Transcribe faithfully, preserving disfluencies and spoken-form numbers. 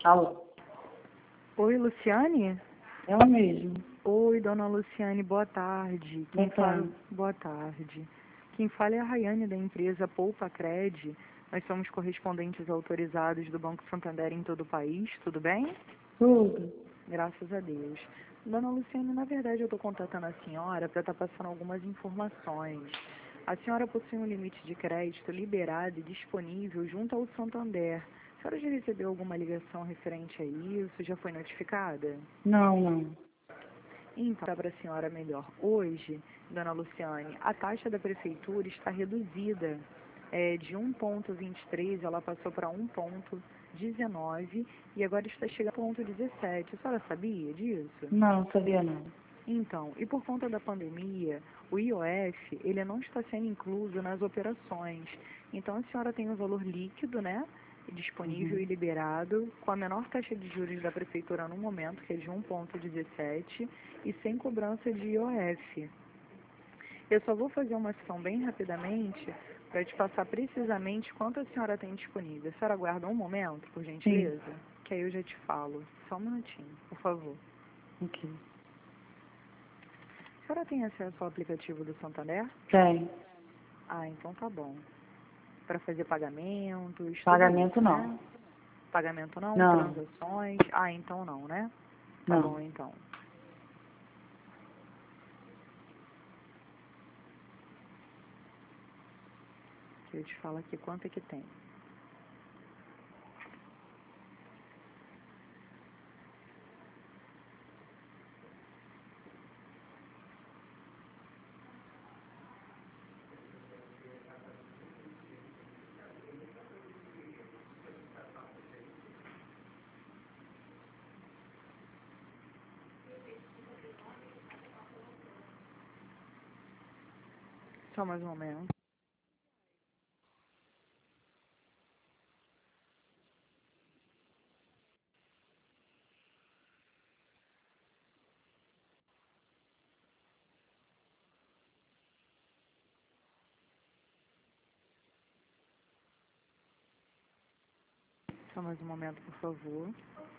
Alô? Oi, Luciane? É o mesmo. Oi, dona Luciane, boa tarde. Quem Boa fala... tarde. Boa tarde. Quem fala é a Rayane da empresa Poupa Cred. Nós somos correspondentes autorizados do Banco Santander em todo o país, tudo bem? Tudo. Graças a Deus. Dona Luciane, na verdade eu estou contatando a senhora para estar passando algumas informações. A senhora possui um limite de crédito liberado e disponível junto ao Santander. A senhora já recebeu alguma ligação referente a isso? Já foi notificada? Não, não. Então, para a senhora melhor, hoje, dona Luciane, a taxa da prefeitura está reduzida. É, de um vírgula vinte e três, ela passou para um vírgula dezenove e agora está chegando a um vírgula dezessete. A senhora sabia disso? Não, sabia não. Então, e por conta da pandemia, o I O F, ele não está sendo incluso nas operações. Então, a senhora tem um valor líquido, né, disponível Uhum. e liberado, com a menor taxa de juros da prefeitura no momento, que é de um vírgula dezessete, e sem cobrança de I O F. Eu só vou fazer uma ação bem rapidamente para te passar precisamente quanto a senhora tem disponível. A senhora aguarda um momento, por Sim. gentileza? Que aí eu já te falo. Só um minutinho, por favor. Ok. A senhora tem acesso ao aplicativo do Santander? Tem. Ah, então tá bom. Para fazer pagamentos, tudo Pagamento isso, não. né? Pagamento não, Não. transações. Ah, então não, né? Tá bom, Não. então. Eu te falo aqui quanto é que tem. Só mais um momento. Só mais um momento, por favor.